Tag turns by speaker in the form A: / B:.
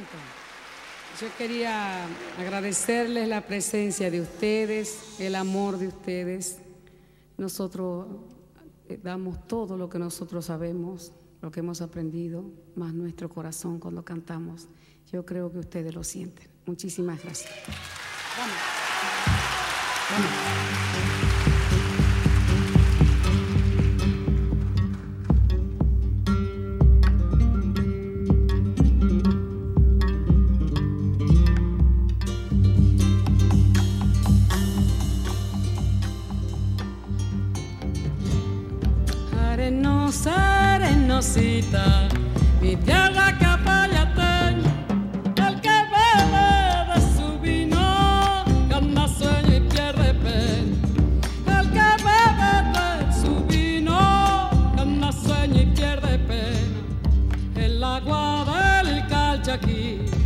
A: canto. Yo quería agradecerles la presencia de ustedes, el amor de ustedes. Nosotros damos todo lo que nosotros sabemos, lo que hemos aprendido, más nuestro corazón cuando cantamos. Yo creo que ustedes lo sienten. Muchísimas gracias. Vamos. Vamos.
B: Arenosa, arenosita, mi tierra capayateña, el que bebe de su vino, gana sueño y pierde pena. El que bebe de su vino, gana sueño y pierde pena. El agua del Calchaquí